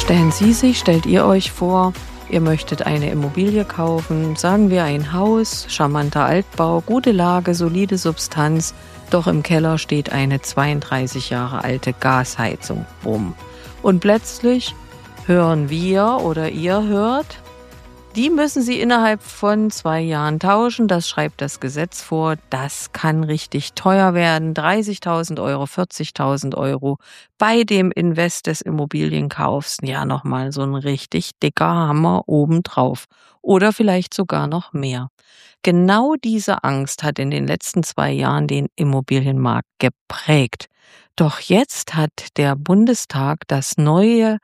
Stellt ihr euch vor, ihr möchtet eine Immobilie kaufen, sagen wir ein Haus, charmanter Altbau, gute Lage, solide Substanz, doch im Keller steht eine 32 Jahre alte Gasheizung. Bumm. Und plötzlich hören wir oder ihr hört, die müssen Sie innerhalb von 2 Jahren tauschen. Das schreibt das Gesetz vor. Das kann richtig teuer werden. 30.000 Euro, 40.000 Euro. Bei dem Invest des Immobilienkaufs, ja, nochmal so ein richtig dicker Hammer obendrauf. Oder vielleicht sogar noch mehr. Genau diese Angst hat in den letzten 2 Jahren den Immobilienmarkt geprägt. Doch jetzt hat der Bundestag das neue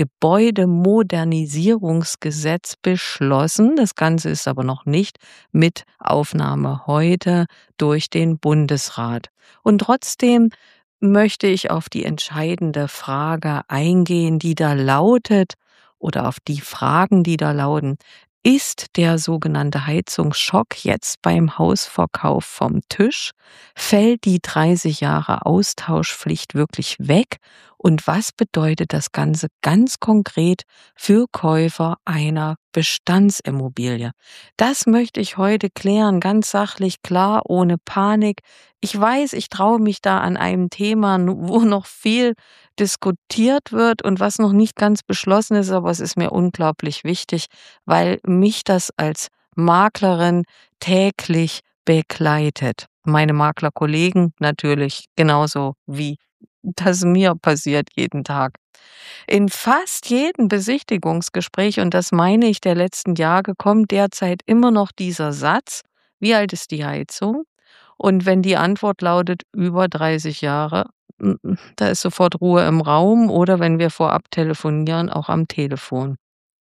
Gebäudemodernisierungsgesetz beschlossen. Das Ganze ist aber noch nicht mit Aufnahme heute durch den Bundesrat. Und trotzdem möchte ich auf die entscheidende Frage eingehen, die da lautet, oder auf die Fragen, die da lauten: Ist der sogenannte Heizungsschock jetzt beim Hausverkauf vom Tisch? Fällt die 30 Jahre Austauschpflicht wirklich weg? Und was bedeutet das Ganze ganz konkret für Käufer einer Bestandsimmobilie? Das möchte ich heute klären, ganz sachlich, klar, ohne Panik. Ich weiß, ich traue mich da an einem Thema, wo noch viel diskutiert wird und was noch nicht ganz beschlossen ist, aber es ist mir unglaublich wichtig, weil mich das als Maklerin täglich begleitet. Meine Maklerkollegen natürlich genauso wie das mir passiert jeden Tag. In fast jedem Besichtigungsgespräch, und das meine ich der letzten Jahre, kommt derzeit immer noch dieser Satz: Wie alt ist die Heizung? Und wenn die Antwort lautet über 30 Jahre, da ist sofort Ruhe im Raum, oder wenn wir vorab telefonieren, auch am Telefon.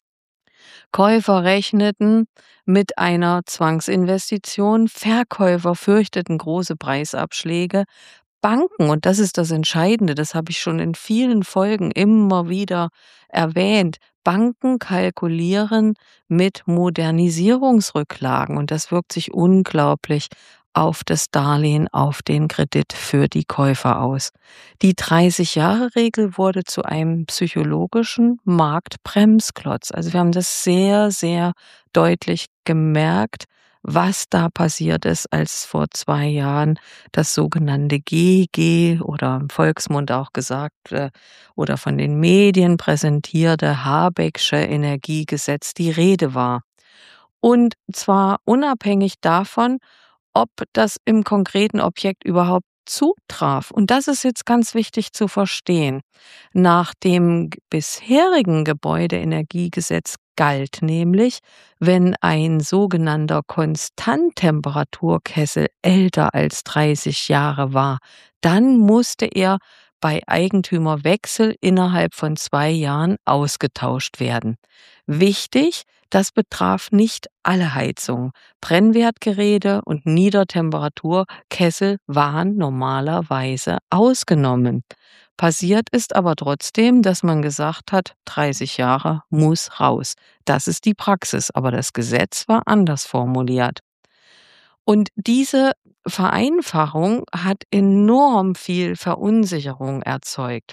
Käufer rechneten mit einer Zwangsinvestition, Verkäufer fürchteten große Preisabschläge. Banken, und das ist das Entscheidende, das habe ich schon in vielen Folgen immer wieder erwähnt, Banken kalkulieren mit Modernisierungsrücklagen, und das wirkt sich unglaublich auf das Darlehen, auf den Kredit für die Käufer aus. Die 30-Jahre-Regel wurde zu einem psychologischen Marktbremsklotz. Also wir haben das sehr, sehr deutlich gemerkt, was da passiert ist, als vor 2 Jahren das sogenannte GEG oder im Volksmund auch gesagt oder von den Medien präsentierte Habecksche Energiegesetz die Rede war. Und zwar unabhängig davon, ob das im konkreten Objekt überhaupt zutraf. Und das ist jetzt ganz wichtig zu verstehen. Nach dem bisherigen Gebäudeenergiegesetz galt nämlich, wenn ein sogenannter Konstanttemperaturkessel älter als 30 Jahre war, dann musste er bei Eigentümerwechsel innerhalb von 2 Jahren ausgetauscht werden. Wichtig: Das betraf nicht alle Heizungen. Brennwertgeräte und Niedertemperaturkessel waren normalerweise ausgenommen. Passiert ist aber trotzdem, dass man gesagt hat, 30 Jahre muss raus. Das ist die Praxis, aber das Gesetz war anders formuliert. Und diese Vereinfachung hat enorm viel Verunsicherung erzeugt.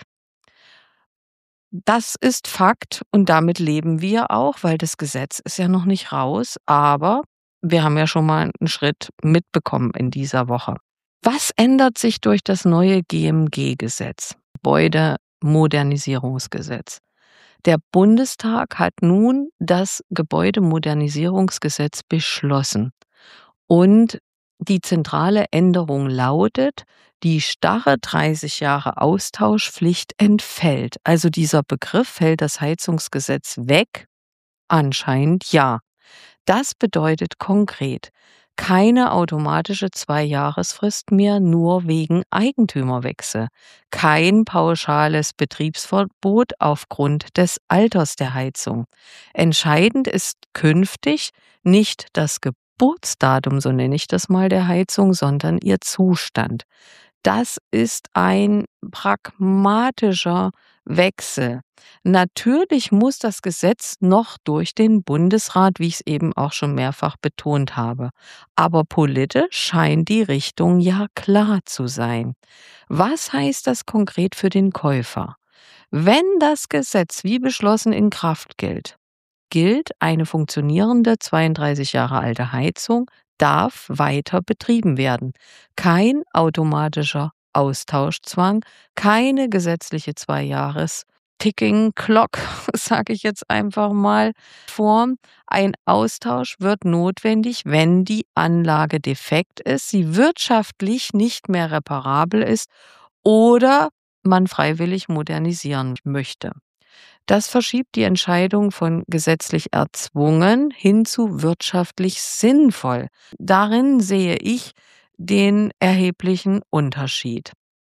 Das ist Fakt und damit leben wir auch, weil das Gesetz ist ja noch nicht raus, aber wir haben ja schon mal einen Schritt mitbekommen in dieser Woche. Was ändert sich durch das neue GMG-Gesetz, Gebäudemodernisierungsgesetz? Der Bundestag hat nun das Gebäudemodernisierungsgesetz beschlossen. Und die zentrale Änderung lautet: Die starre 30 Jahre Austauschpflicht entfällt. Also dieser Begriff, fällt das Heizungsgesetz weg? Anscheinend ja. Das bedeutet konkret: Keine automatische 2-Jahresfrist mehr nur wegen Eigentümerwechsel. Kein pauschales Betriebsverbot aufgrund des Alters der Heizung. Entscheidend ist künftig nicht das Geburtsdatum, so nenne ich das mal, der Heizung, sondern ihr Zustand. Das ist ein pragmatischer Wechsel. Natürlich muss das Gesetz noch durch den Bundesrat, wie ich es eben auch schon mehrfach betont habe. Aber politisch scheint die Richtung ja klar zu sein. Was heißt das konkret für den Käufer? Wenn das Gesetz wie beschlossen in Kraft gilt, eine funktionierende 32 Jahre alte Heizung darf weiter betrieben werden. Kein automatischer Austauschzwang, keine gesetzliche 2 Jahres Ticking Clock, sage ich jetzt einfach mal, Form. Ein Austausch wird notwendig, wenn die Anlage defekt ist, sie wirtschaftlich nicht mehr reparabel ist oder man freiwillig modernisieren möchte. Das verschiebt die Entscheidung von gesetzlich erzwungen hin zu wirtschaftlich sinnvoll. Darin sehe ich den erheblichen Unterschied.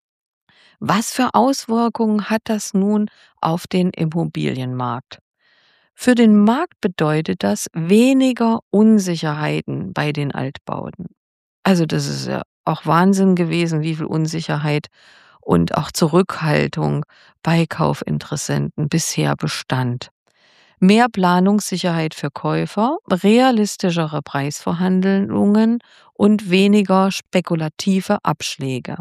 Was für Auswirkungen hat das nun auf den Immobilienmarkt? Für den Markt bedeutet das weniger Unsicherheiten bei den Altbauten. Also das ist ja auch Wahnsinn gewesen, wie viel Unsicherheit und auch Zurückhaltung bei Kaufinteressenten bisher bestand. Mehr Planungssicherheit für Käufer, realistischere Preisverhandlungen und weniger spekulative Abschläge.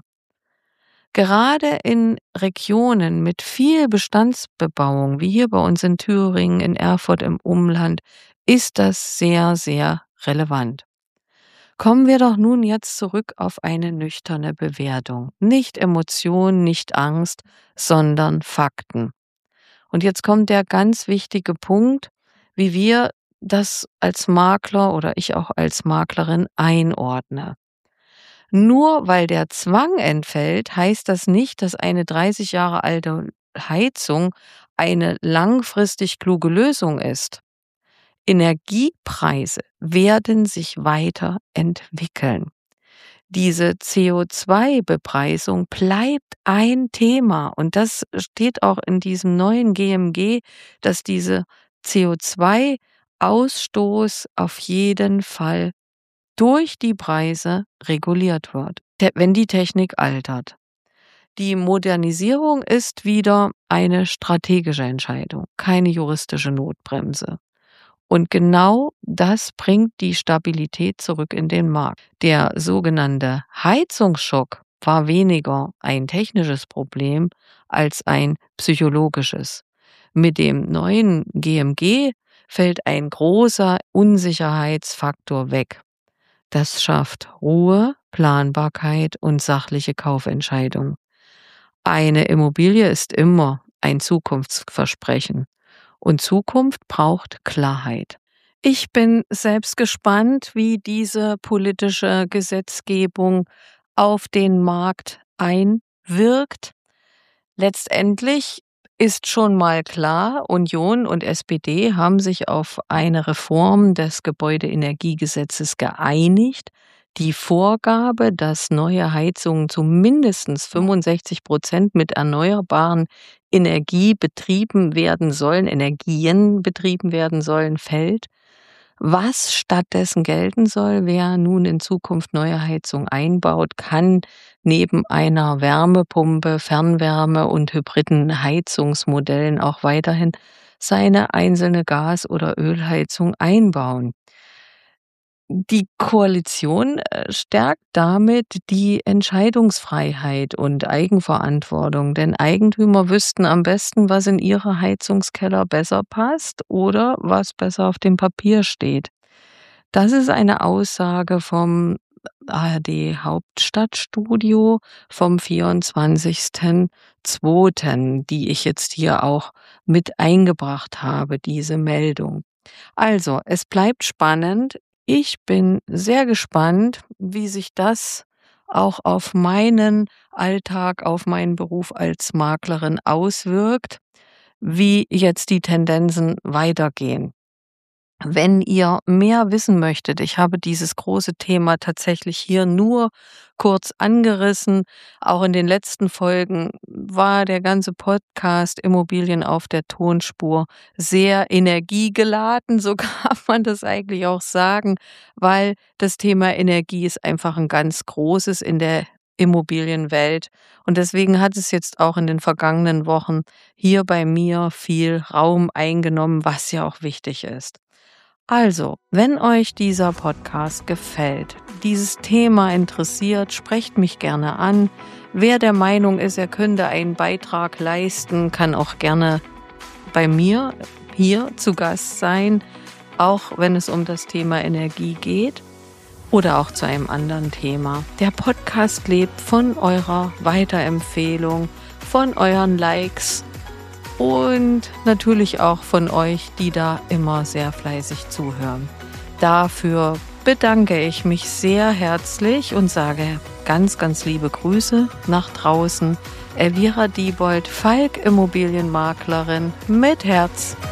Gerade in Regionen mit viel Bestandsbebauung, wie hier bei uns in Thüringen, in Erfurt im Umland, ist das sehr, sehr relevant. Kommen wir doch nun jetzt zurück auf eine nüchterne Bewertung. Nicht Emotion, nicht Angst, sondern Fakten. Und jetzt kommt der ganz wichtige Punkt, wie wir das als Makler oder ich auch als Maklerin einordne. Nur weil der Zwang entfällt, heißt das nicht, dass eine 30 Jahre alte Heizung eine langfristig kluge Lösung ist. Energiepreise werden sich weiterentwickeln. Diese CO2-Bepreisung bleibt ein Thema und das steht auch in diesem neuen GMG, dass diese CO2-Ausstoß auf jeden Fall durch die Preise reguliert wird, wenn die Technik altert. Die Modernisierung ist wieder eine strategische Entscheidung, keine juristische Notbremse. Und genau das bringt die Stabilität zurück in den Markt. Der sogenannte Heizungsschock war weniger ein technisches Problem als ein psychologisches. Mit dem neuen GMG fällt ein großer Unsicherheitsfaktor weg. Das schafft Ruhe, Planbarkeit und sachliche Kaufentscheidungen. Eine Immobilie ist immer ein Zukunftsversprechen. Und Zukunft braucht Klarheit. Ich bin selbst gespannt, wie diese politische Gesetzgebung auf den Markt einwirkt. Letztendlich ist schon mal klar, Union und SPD haben sich auf eine Reform des Gebäudeenergiegesetzes geeinigt. Die Vorgabe, dass neue Heizungen zu mindestens 65% mit erneuerbaren Energien betrieben werden sollen, fällt. Was stattdessen gelten soll, wer nun in Zukunft neue Heizung einbaut, kann neben einer Wärmepumpe, Fernwärme und hybriden Heizungsmodellen auch weiterhin seine einzelne Gas- oder Ölheizung einbauen. Die Koalition stärkt damit die Entscheidungsfreiheit und Eigenverantwortung, denn Eigentümer wüssten am besten, was in ihre Heizungskeller besser passt oder was besser auf dem Papier steht. Das ist eine Aussage vom ARD Hauptstadtstudio vom 24.02., die ich jetzt hier auch mit eingebracht habe, diese Meldung. Also, es bleibt spannend. Ich bin sehr gespannt, wie sich das auch auf meinen Alltag, auf meinen Beruf als Maklerin auswirkt, wie jetzt die Tendenzen weitergehen. Wenn ihr mehr wissen möchtet, ich habe dieses große Thema tatsächlich hier nur kurz angerissen. Auch in den letzten Folgen war der ganze Podcast Immobilien auf der Tonspur sehr energiegeladen, so kann man das eigentlich auch sagen, weil das Thema Energie ist einfach ein ganz großes in der Immobilienwelt. Und deswegen hat es jetzt auch in den vergangenen Wochen hier bei mir viel Raum eingenommen, was ja auch wichtig ist. Also, wenn euch dieser Podcast gefällt, dieses Thema interessiert, sprecht mich gerne an. Wer der Meinung ist, er könnte einen Beitrag leisten, kann auch gerne bei mir hier zu Gast sein, auch wenn es um das Thema Energie geht oder auch zu einem anderen Thema. Der Podcast lebt von eurer Weiterempfehlung, von euren Likes und natürlich auch von euch, die da immer sehr fleißig zuhören. Dafür bedanke ich mich sehr herzlich und sage ganz, ganz liebe Grüße nach draußen. Elvira Diebold, Falk Immobilienmaklerin mit Herz.